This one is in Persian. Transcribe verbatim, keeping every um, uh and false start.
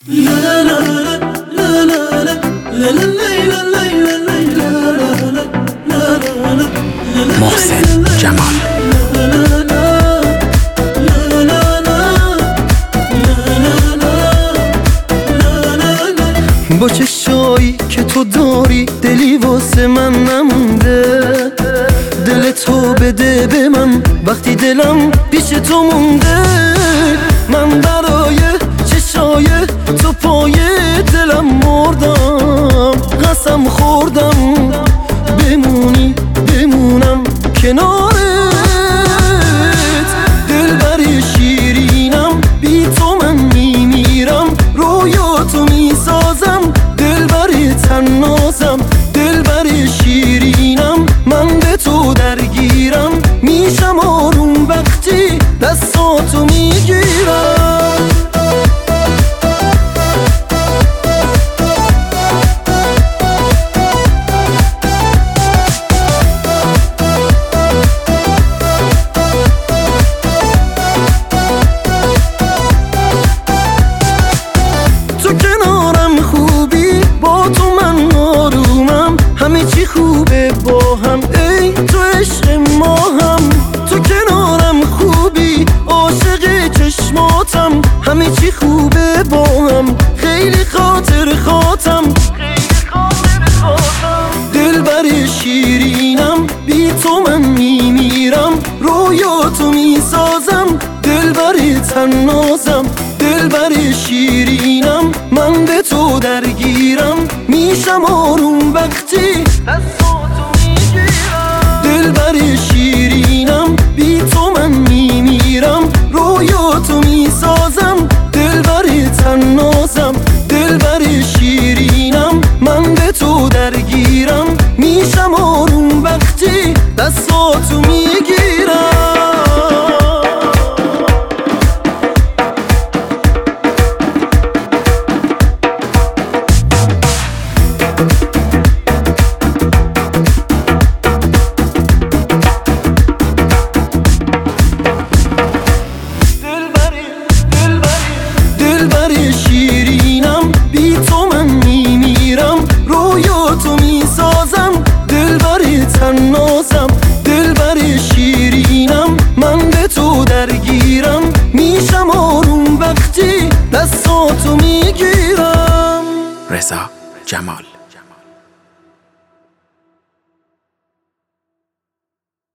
محسن جمال. با چشایی که تو داری دلی واسه من نمونده، دل تو بده به من وقتی دلم پیش تو مونده. من برای چشای تو پای دلم مردم، قسم خوردم بمونی بمونم کنارت. دلبر شیرینم بی تو من میمیرم، رویاتو میسازم دلبر تنازم. دلبر شیرینم من به تو درگیرم، میشم آروم وقتی دستاتو میگیرم. همه چی خوبه با هم، ای تو عشق ما هم. تو کنارم خوبی عاشق چشماتم، همه چی خوبه با هم، خیلی خاطر خاطم. دلبر شیرینم بی تو من میمیرم، رویاتو میسازم دلبر تنازم. دلبر شیرینم من به تو درگیرم، میشم آروم وقتی دستاتو میگیرم. دلبر شیرینم بی تو من میمیرم، رویاتو میسازم دلبر تنازم. دلبر شیرینم من به تو درگیرم، میشم آروم وقتی دستاتو میگیرم. دلبر شیرینم بی تو من میمیرم، رویاتو میسازم دلبر تنازم. دلبر شیرینم من به تو درگیرم، میشم آروم وقتی دستاتو میگیرم. رضا جمال.